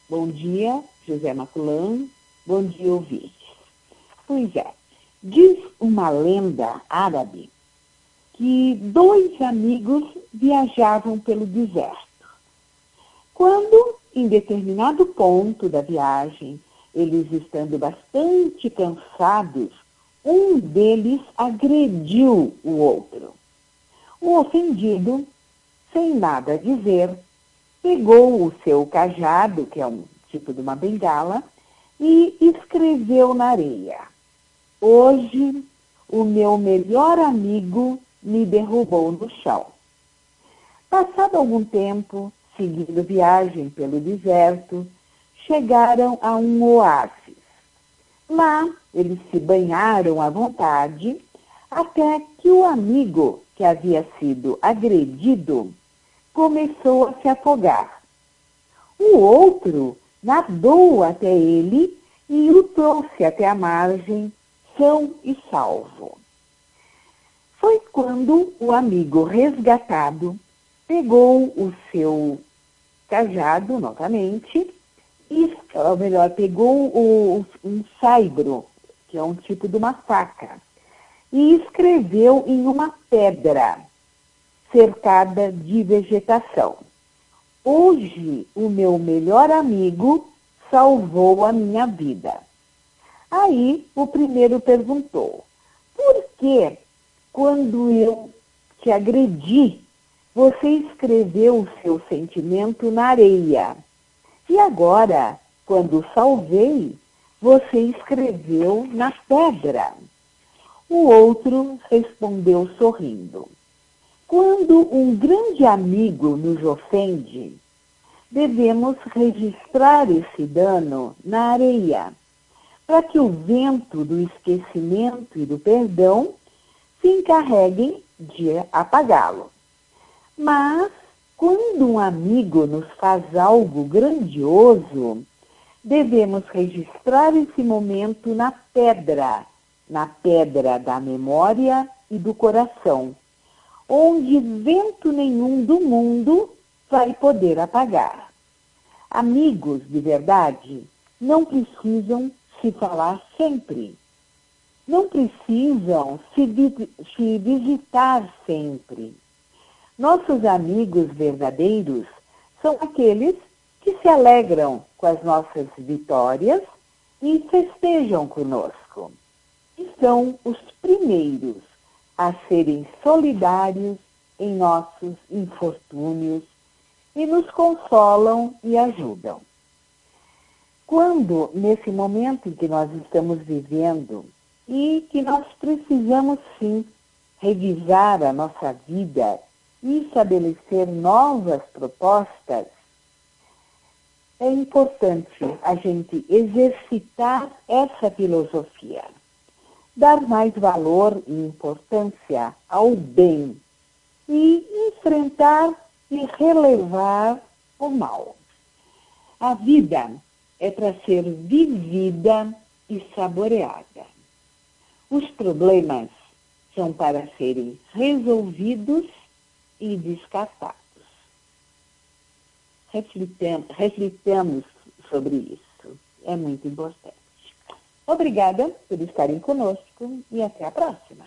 Bom dia, José Maculan. Bom dia, ouvintes. Pois é, diz uma lenda árabe que dois amigos viajavam pelo deserto. Quando, em determinado ponto da viagem, eles estando bastante cansados, um deles agrediu o outro. O ofendido, sem nada a dizer, pegou o seu cajado, que é um tipo de uma bengala, e escreveu na areia: "Hoje, o meu melhor amigo me derrubou no chão." Passado algum tempo, seguindo viagem pelo deserto, chegaram a um oásis. Lá, eles se banharam à vontade, até que o amigo que havia sido agredido começou a se afogar. O outro nadou até ele e o trouxe até a margem, são e salvo. Foi quando o amigo resgatado pegou o seu cajado novamente, ou melhor, pegou um saibro, que é um tipo de uma faca, e escreveu em uma pedra cercada de vegetação: "Hoje o meu melhor amigo salvou a minha vida." Aí o primeiro perguntou: "Por que, quando eu te agredi, você escreveu o seu sentimento na areia? E agora, quando o salvei, você escreveu na pedra?" O outro respondeu sorrindo: "Quando um grande amigo nos ofende, devemos registrar esse dano na areia, para que o vento do esquecimento e do perdão se encarreguem de apagá-lo. Mas, quando um amigo nos faz algo grandioso, devemos registrar esse momento na pedra da memória e do coração, onde vento nenhum do mundo vai poder apagar." Amigos de verdade não precisam se falar sempre. Não precisam se visitar sempre. Nossos amigos verdadeiros são aqueles que se alegram com as nossas vitórias e festejam conosco. E são os primeiros a serem solidários em nossos infortúnios e nos consolam e ajudam. Quando, nesse momento em que nós estamos vivendo e que nós precisamos, sim, revisar a nossa vida e estabelecer novas propostas, é importante a gente exercitar essa filosofia, dar mais valor e importância ao bem e enfrentar e relevar o mal. A vida é para ser vivida e saboreada. Os problemas são para serem resolvidos e descartados. Reflitamos sobre isso. É muito importante. Obrigada por estarem conosco e até a próxima.